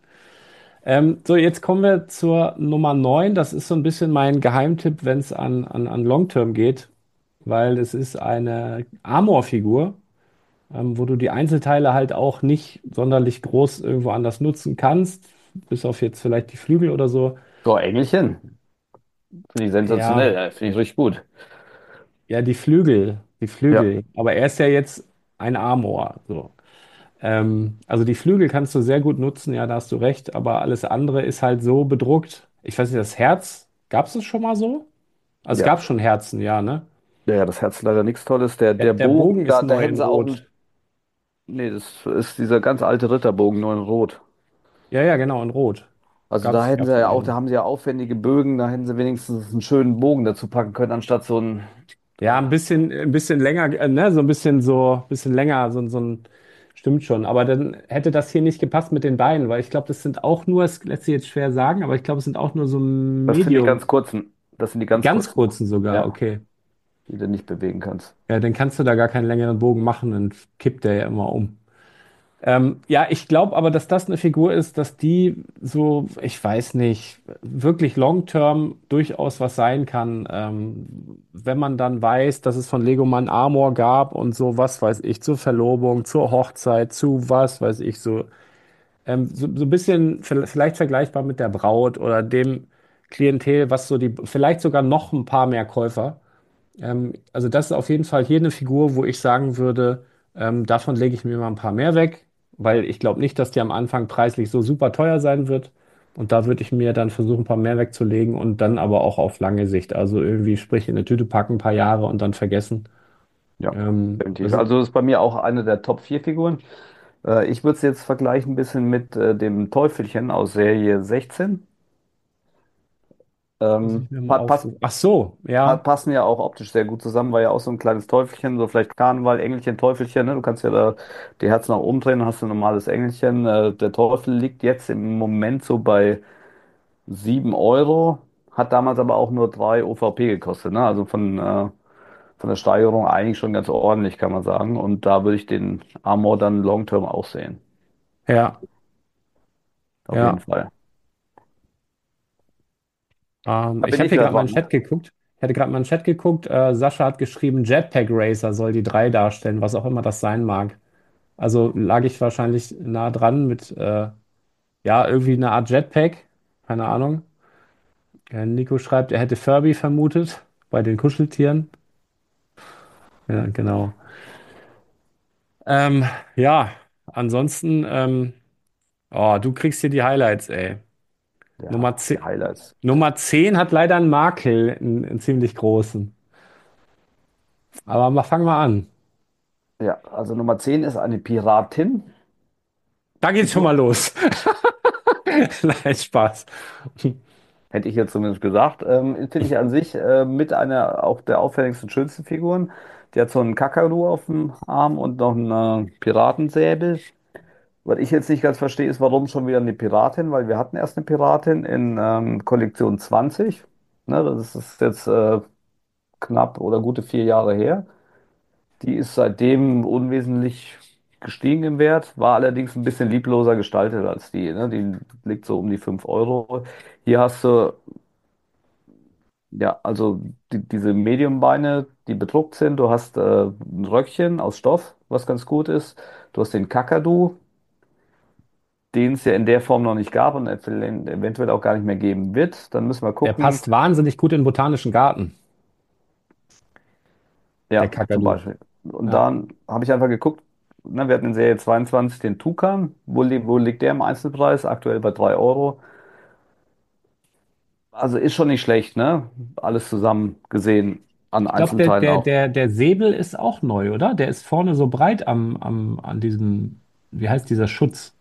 So, jetzt kommen wir zur Nummer 9. Das ist so ein bisschen mein Geheimtipp, wenn es an Long-Term geht, weil es ist eine Armor-Figur, wo du die Einzelteile halt auch nicht sonderlich groß irgendwo anders nutzen kannst, bis auf jetzt vielleicht die Flügel oder so. So, Engelchen. Finde ich sensationell. Ja, Finde ich richtig gut. ja, die Flügel, die Ja, Flügel. Aber er ist ja jetzt ein Armor. So. Also die Flügel kannst du sehr gut nutzen, ja, da hast du recht, aber alles andere ist halt so bedruckt. Ich weiß nicht, das Herz, gab es das schon mal so? Also es ja. gab schon Herzen, ja, ne? Ja, ja, das Herz leider nichts Tolles. Der Der Bogen, Bogen ist da neu hätten in sie auch Rot. nee, das ist dieser ganz alte Ritterbogen, nur in Rot. Ja, ja, genau, in Rot. Also da Gab's, hätten sie gab's ja auch, da mehrere. haben sie ja aufwendige Bögen, da hätten sie wenigstens einen schönen Bogen dazu packen können, anstatt so ein, Ja, ein bisschen länger, ne, so ein bisschen länger, so ein, stimmt schon. Aber dann hätte das hier nicht gepasst mit den Beinen, weil ich glaube, das sind auch nur, es lässt sich jetzt schwer sagen, aber ich glaube, es sind auch nur so das sind die Medium, ganz kurzen, das sind die die ganz ganz kurzen. kurzen sogar, Ja, okay. die du nicht bewegen kannst. Ja, dann kannst du da gar keinen längeren Bogen machen, dann kippt der ja immer um. Ja, ich glaube aber, dass das eine Figur ist, dass die so, ich weiß nicht, wirklich long-term durchaus was sein kann. Wenn man dann weiß, dass es von Lego Mann Armor gab und so, was weiß ich, zur Verlobung, zur Hochzeit, zu was weiß ich, so ein bisschen vielleicht vergleichbar mit der Braut oder dem Klientel, was so die, vielleicht sogar noch ein paar mehr Käufer. Also das ist auf jeden Fall hier eine Figur, wo ich sagen würde, davon lege ich mir mal ein paar mehr weg, weil ich glaube nicht, dass die am Anfang preislich so super teuer sein wird. Und da würde ich mir dann versuchen, ein paar mehr wegzulegen und dann aber auch auf lange Sicht. Also irgendwie, sprich, in eine Tüte packen, ein paar Jahre und dann vergessen. Ja, definitiv. Also, Also ist bei mir auch eine der Top 4 Figuren. Ich würde es jetzt vergleichen ein bisschen mit dem Teufelchen aus Serie 16. Muss ich mir mal Pa pass, aufrufen. Ach so, ja, passen ja auch optisch sehr gut zusammen, war ja auch so ein kleines Teufelchen, so vielleicht Karneval, Engelchen, Teufelchen, ne? Du kannst ja da die Herzen nach oben drehen, dann hast du ein normales Engelchen. Der Teufel liegt jetzt im Moment so bei 7 Euro, hat damals aber auch nur 3 OVP gekostet, ne? Also von der Steigerung eigentlich schon ganz ordentlich, kann man sagen. Und da würde ich den Armor dann Long-Term auch sehen. ja, Auf jeden ja. Fall. Da Ich bin habe ich hier wieder gerade mal in den dran. Chat geguckt. Ich hatte gerade mal in den Chat geguckt. Sascha hat geschrieben, Jetpack Racer soll die 3 darstellen, was auch immer das sein mag. Also lag ich wahrscheinlich nah dran mit, ja, irgendwie eine Art Jetpack. Keine Ahnung. Nico schreibt, er hätte Furby vermutet bei den Kuscheltieren. Ja, genau. Ja, ansonsten, oh, du kriegst hier die Highlights, ey. Nummer Ja, die 10, Highlights. Nummer 10 hat leider einen Makel, einen ziemlich großen. Aber fangen wir an. Ja, also Nummer 10 ist eine Piratin-Figur. Da geht's schon mal los. Nein, Spaß. Hätte ich jetzt zumindest gesagt. Finde ich an sich mit einer auch der auffälligsten, schönsten Figuren. Die hat so einen Kakadu auf dem Arm und noch einen Piratensäbel. Was ich jetzt nicht ganz verstehe, ist, warum schon wieder eine Piratin, weil wir hatten erst eine Piratin in Kollektion 20. Ne, das ist jetzt knapp oder gute 4 Jahre her. Die ist seitdem unwesentlich gestiegen im Wert, war allerdings ein bisschen liebloser gestaltet als die. Ne? Die liegt so um die 5 Euro. Hier hast du, ja, also diese Medium-Beine, die bedruckt sind. Du hast ein Röckchen aus Stoff, was ganz gut ist. Du hast den Kakadu, den es ja in der Form noch nicht gab und eventuell auch gar nicht mehr geben wird. Dann müssen wir Der gucken. passt wahnsinnig gut in den Botanischen Garten, der Ja, zum Kakadu. Beispiel. Und Ja. dann habe ich einfach geguckt, ne, wir hatten in Serie 22 den Tukan. Wo liegt der im Einzelpreis? Aktuell bei 3 Euro. Also ist schon nicht schlecht, ne? Alles zusammen gesehen an Ich glaube, der, Einzelteilen der, auch. der, der Säbel ist auch neu, oder? Der ist vorne so breit an diesem, wie heißt dieser Schutz?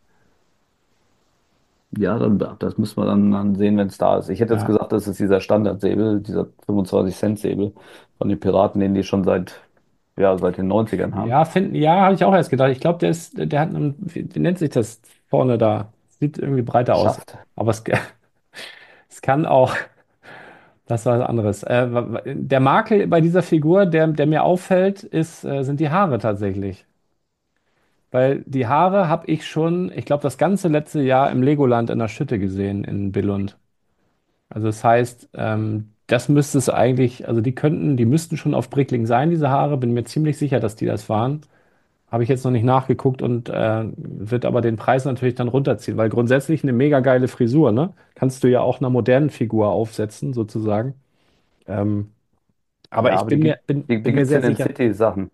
Ja, das müssen wir dann sehen, wenn es da ist. Ich hätte jetzt Ja, gesagt, das ist dieser Standardsäbel, dieser 25-Cent-Säbel von den Piraten, den die schon seit den 90ern haben. ja, habe ich auch erst gedacht. Ich glaube, der hat einen, wie nennt sich das vorne da? Sieht irgendwie breiter aus. Schafft. Aber es kann auch, das war was anderes. Der Makel bei dieser Figur, der mir auffällt, sind die Haare tatsächlich. Weil die Haare habe ich schon, ich glaube, das ganze letzte Jahr im Legoland in der Schütte gesehen in Billund. Also das heißt, das müsste es eigentlich, also die müssten schon auf Brickling sein, diese Haare. Bin mir ziemlich sicher, dass die das waren. Habe ich jetzt noch nicht nachgeguckt und wird aber den Preis natürlich dann runterziehen, weil grundsätzlich eine mega geile Frisur, ne? Kannst du ja auch einer modernen Figur aufsetzen, sozusagen. Ähm, aber Ja, ich aber die bin mir gibt es sehr in den sicher, City-Sachen.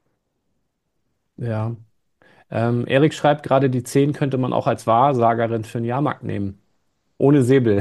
ja. Erik schreibt gerade, die 10 könnte man auch als Wahrsagerin für den Jahrmarkt nehmen. Ohne Säbel.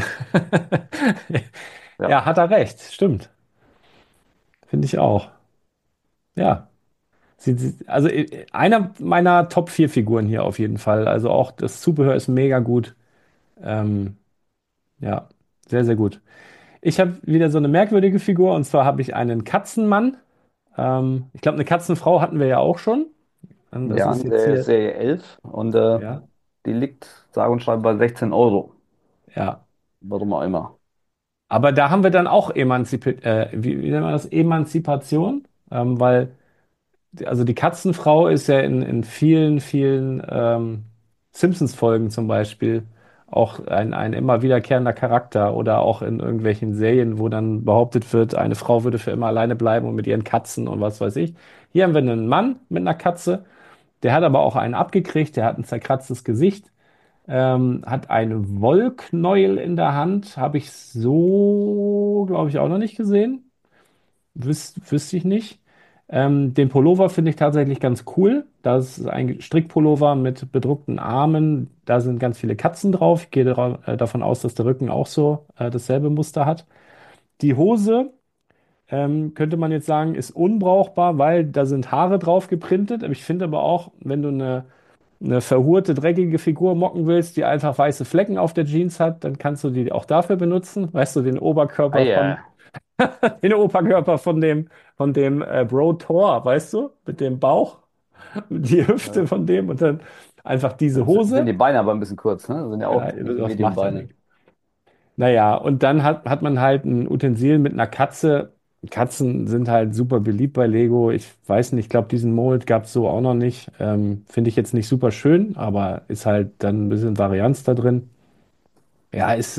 Ja. Ja, hat er recht. Stimmt. Finde ich auch. Ja. Also einer meiner Top 4 Figuren hier auf jeden Fall. Also auch das Zubehör ist mega gut. Ähm, ja, sehr, sehr gut. Ich habe wieder so eine merkwürdige Figur und zwar habe ich einen Katzenmann. Ich glaube, eine Katzenfrau hatten wir ja auch schon. Das Ja, ist in jetzt der hier, Serie 11 und ja, die liegt sage und schreibe bei 16 Euro. ja. Warum auch immer. Aber da haben wir dann auch wie nennt man das? Emanzipation, weil also die Katzenfrau ist ja in vielen, vielen Simpsons-Folgen zum Beispiel auch ein immer wiederkehrender Charakter oder auch in irgendwelchen Serien, wo dann behauptet wird, eine Frau würde für immer alleine bleiben und mit ihren Katzen und was weiß ich. Hier haben wir einen Mann mit einer Katze, der hat aber auch einen abgekriegt, der hat ein zerkratztes Gesicht, hat einen Wollknäuel in der Hand, habe ich so, glaube ich, auch noch nicht gesehen. Wüsste ich nicht. Den Pullover finde ich tatsächlich ganz cool. Das ist ein Strickpullover mit bedruckten Armen. Da sind ganz viele Katzen drauf. Ich gehe davon aus, dass der Rücken auch so dasselbe Muster hat. Die Hose, könnte man jetzt sagen, ist unbrauchbar, weil da sind Haare drauf geprintet. Ich finde aber auch, wenn du eine verhurte, dreckige Figur mocken willst, die einfach weiße Flecken auf der Jeans hat, dann kannst du die auch dafür benutzen. Weißt du, Ah, ja. Den Oberkörper von dem Bro Thor, weißt du, mit dem Bauch, die Hüfte Ja. von dem und dann einfach diese Sind Hose. die Beine aber ein bisschen kurz, ne? Sind ja Ja, auch das macht ja Medium-Beine. nichts. Naja, und dann hat man halt ein Utensil mit einer Katze. Katzen sind halt super beliebt bei Lego. Ich weiß nicht, ich glaube, diesen Mold gab es so auch noch nicht. Finde ich jetzt nicht super schön, aber ist halt dann ein bisschen Varianz da drin. Ja, ist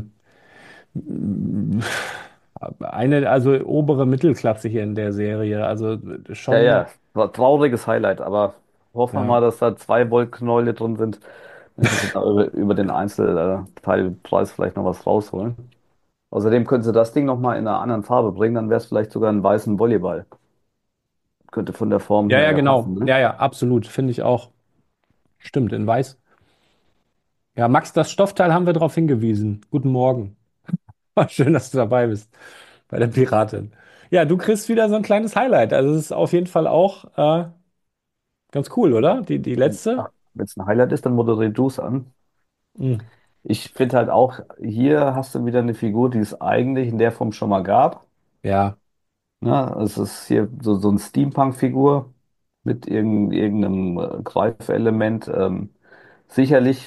also obere Mittelklasse hier in der Serie. Also Ja, schon, ja, war trauriges Highlight, aber hoffen wir ja. mal, dass da zwei Wollknäule drin sind. Dann können sie da über den Einzelteilpreis vielleicht noch was rausholen. Außerdem können sie das Ding noch mal in einer anderen Farbe bringen, dann wäre es vielleicht sogar ein weißen Volleyball. Könnte von der Form Ja, her ja, ja passen, genau. ne? Ja, ja, absolut. Finde ich auch. Stimmt, in weiß. Ja, Max, das Stoffteil haben wir darauf hingewiesen. Guten Morgen. Schön, dass du dabei bist bei der Piratin. Ja, du kriegst wieder so ein kleines Highlight. Also es ist auf jeden Fall auch ganz cool, oder? Die letzte. Wenn es ein Highlight ist, dann moderiere du es an. Hm. Ich finde halt auch, hier hast du wieder eine Figur, die es eigentlich in der Form schon mal gab. Ja. Ne? Es ist hier so eine Steampunk-Figur mit irgendeinem Greifelement. Sicherlich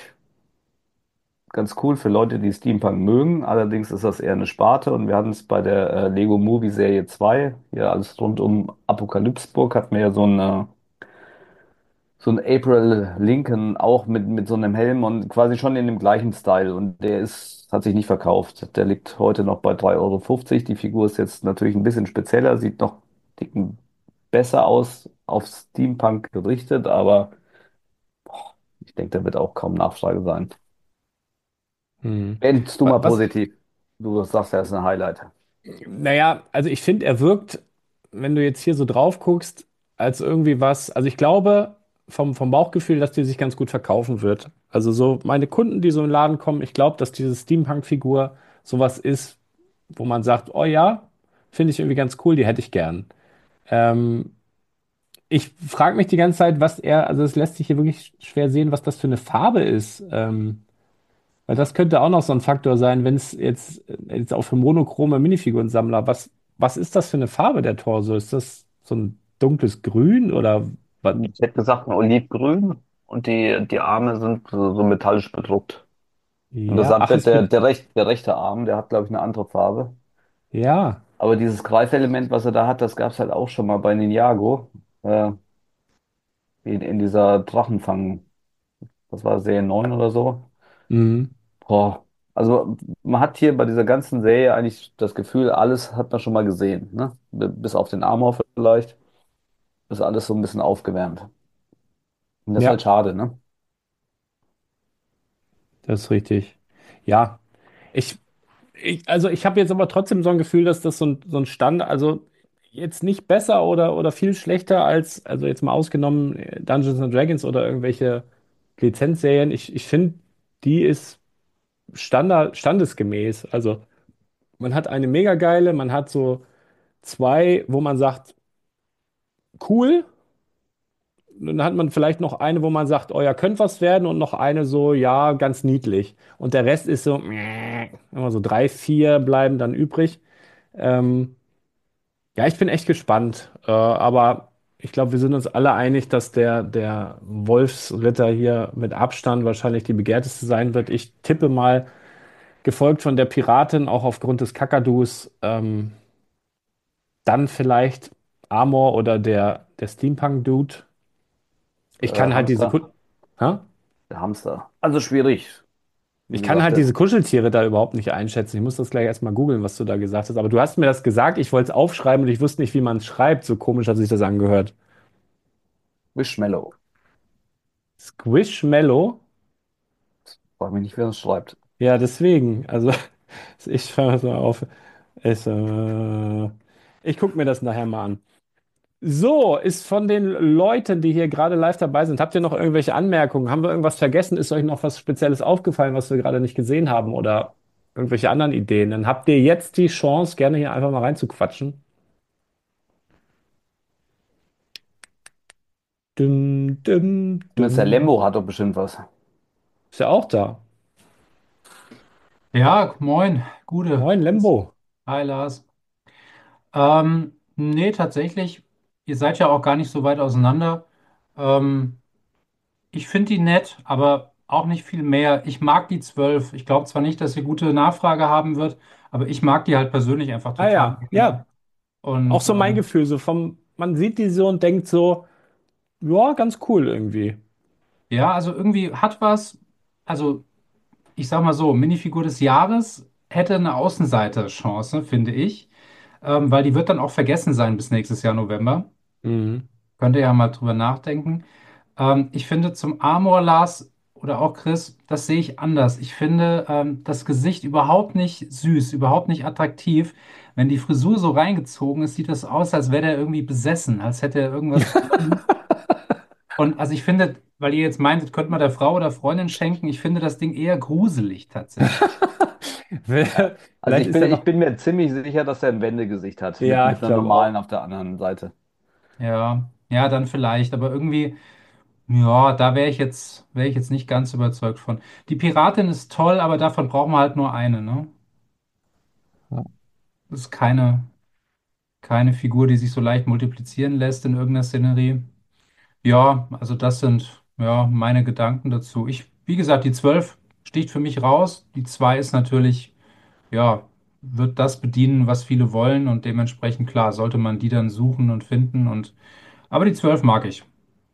ganz cool für Leute, die Steampunk mögen. Allerdings ist das eher eine Sparte und wir hatten es bei der Lego Movie Serie 2, hier alles rund um Apokalypsburg, hatten wir ja so ein April Lincoln auch mit so einem Helm und quasi schon in dem gleichen Style. Und hat sich nicht verkauft. Der liegt heute noch bei 3,50 Euro. Die Figur ist jetzt natürlich ein bisschen spezieller, sieht noch dicken besser aus, auf Steampunk gerichtet, aber ich denke, da wird auch kaum Nachfrage sein. Hm. Endest du mal Was? positiv. Du sagst, er ist ein Highlight. Naja, also ich finde, er wirkt, wenn du jetzt hier so drauf guckst, als irgendwie was. Also ich glaube vom Bauchgefühl, dass die sich ganz gut verkaufen wird. Also so meine Kunden, die so in den Laden kommen, ich glaube, dass diese Steampunk-Figur sowas ist, wo man sagt, oh ja, finde ich irgendwie ganz cool, die hätte ich gern. Ähm, Ich frage mich die ganze Zeit, also es lässt sich hier wirklich schwer sehen, was das für eine Farbe ist. Weil das könnte auch noch so ein Faktor sein, wenn es jetzt auch für monochrome Minifigurensammler, was ist das für eine Farbe, der Torso? Ist das so ein dunkles Grün oder was? Ich hätte gesagt, ein Olivgrün und die Arme sind so metallisch bedruckt. Und Ja, ach, ist mit, der rechte Arm, der hat, glaube ich, eine andere Farbe. ja, Aber dieses Greifelement, was er da hat, das gab es halt auch schon mal bei Ninjago. Äh, in dieser Drachenfang, das war Serie 9 oder so. mhm, Boah. Also man hat hier bei dieser ganzen Serie eigentlich das Gefühl, alles hat man schon mal gesehen. Ne? Bis auf den Armor vielleicht. Ist alles so ein bisschen aufgewärmt. Und das ist halt ja, schade, ne? das ist richtig. Ja, ich, also ich habe jetzt aber trotzdem so ein Gefühl, dass das so ein Stand, also jetzt nicht besser oder viel schlechter als, also jetzt mal ausgenommen Dungeons and Dragons oder irgendwelche Lizenzserien. Ich finde, die ist standesgemäß. Also man hat eine mega geile, man hat so zwei, wo man sagt, cool. Dann hat man vielleicht noch eine, wo man sagt, oh ja, könnte was werden und noch eine so, ja, ganz niedlich. Und der Rest ist so, immer so drei, vier bleiben dann übrig. Ähm, ja, ich bin echt gespannt. Aber ich glaube, wir sind uns alle einig, dass der Wolfsritter hier mit Abstand wahrscheinlich die begehrteste sein wird. Ich tippe mal, gefolgt von der Piratin, auch aufgrund des Kakadus. Dann vielleicht Amor oder der Steampunk-Dude. Ich kann halt diese Hamster. Ku ha? Der Hamster. Also schwierig. Wie Ich kann gesagt, halt diese Kuscheltiere da überhaupt nicht einschätzen. Ich muss das gleich erstmal googeln, was du da gesagt hast. Aber du hast mir das gesagt, ich wollte es aufschreiben und ich wusste nicht, wie man es schreibt. So komisch hat sich das angehört. Wishmallow. Squishmallow? Frag mich nicht, wer das schreibt. Ja, deswegen. Also, ich schreibe das mal auf. Ich, ich gucke mir das nachher mal an. So, ist von den Leuten, die hier gerade live dabei sind, habt ihr noch irgendwelche Anmerkungen? Haben wir irgendwas vergessen? Ist euch noch was Spezielles aufgefallen, was wir gerade nicht gesehen haben oder irgendwelche anderen Ideen? Dann habt ihr jetzt die Chance, gerne hier einfach mal reinzuquatschen. Dum, dum, Zumindest der dum. Lembo hat doch bestimmt was. Ist ja auch da. Ja, moin, Gude. Moin, Lembo. Hi, Lars. Nee, tatsächlich, ihr seid ja auch gar nicht so weit auseinander. Ähm, Ich finde die nett, aber auch nicht viel mehr. Ich mag die 12. Ich glaube zwar nicht, dass sie gute Nachfrage haben wird, aber ich mag die halt persönlich einfach Ah total ja, gerne. ja, auch Und so mein Gefühl, so vom, man sieht die so und denkt so, ja, ganz cool irgendwie. ja, also irgendwie hat was, also ich sag mal so, Minifigur des Jahres hätte eine Außenseiter-Chance, finde ich, weil die wird dann auch vergessen sein bis nächstes Jahr November. Mhm. Könnt ihr ja mal drüber nachdenken. Ich finde zum Amor Lars oder auch Chris, das sehe ich anders. Ich finde das Gesicht überhaupt nicht süß, überhaupt nicht attraktiv. Wenn die Frisur so reingezogen ist, sieht das aus, als wäre der irgendwie besessen, als hätte er irgendwas drin. Und also ich finde, weil ihr jetzt meintet, könnte man der Frau oder Freundin schenken, ich finde das Ding eher gruselig tatsächlich. Also Vielleicht ist er ich noch, bin mir ziemlich sicher, dass er ein Wendegesicht hat, ja, mit ich einer glaube auch. normalen auf der anderen Seite. Ja, ja, dann vielleicht, aber irgendwie. Ja, da wäre ich jetzt nicht ganz überzeugt von. Die Piratin ist toll, aber davon brauchen wir halt nur eine, ne? Das ist keine Figur, die sich so leicht multiplizieren lässt in irgendeiner Szenerie. Ja, also das sind ja meine Gedanken dazu. Wie gesagt, die 12 sticht für mich raus. Die 2 ist natürlich, ja, wird das bedienen, was viele wollen und dementsprechend klar, sollte man die dann suchen und finden aber die 12 mag ich.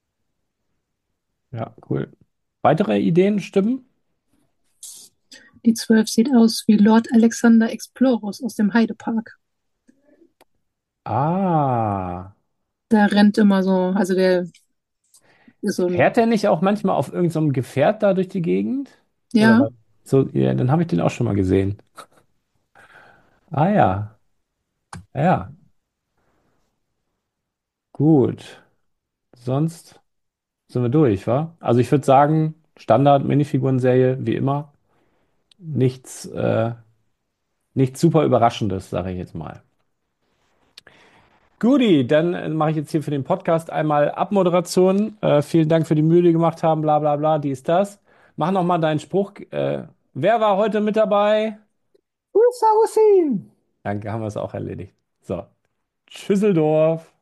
Ja, cool. Weitere Ideen, Stimmen? Die 12 sieht aus wie Lord Alexander Exploros aus dem Heidepark. Ah. Der rennt immer so, also der ist so ein, Fährt er nicht auch manchmal auf irgendeinem so einem Gefährt da durch die Gegend? Oder ja, was? So, ja, dann habe ich den auch schon mal gesehen. Ah ja, ja, gut. Sonst sind wir durch, wa? Also ich würde sagen, Standard-Minifiguren-Serie, wie immer. Nichts, nichts super Überraschendes, sage ich jetzt mal. Guti, dann mache ich jetzt hier für den Podcast einmal Abmoderation. Vielen Dank für die Mühe, die ihr gemacht haben, bla bla bla, dies, das. Mach noch mal deinen Spruch. Wer war heute mit dabei? Grüß Augustin! Danke, haben wir es auch erledigt. So, Tschüsseldorf.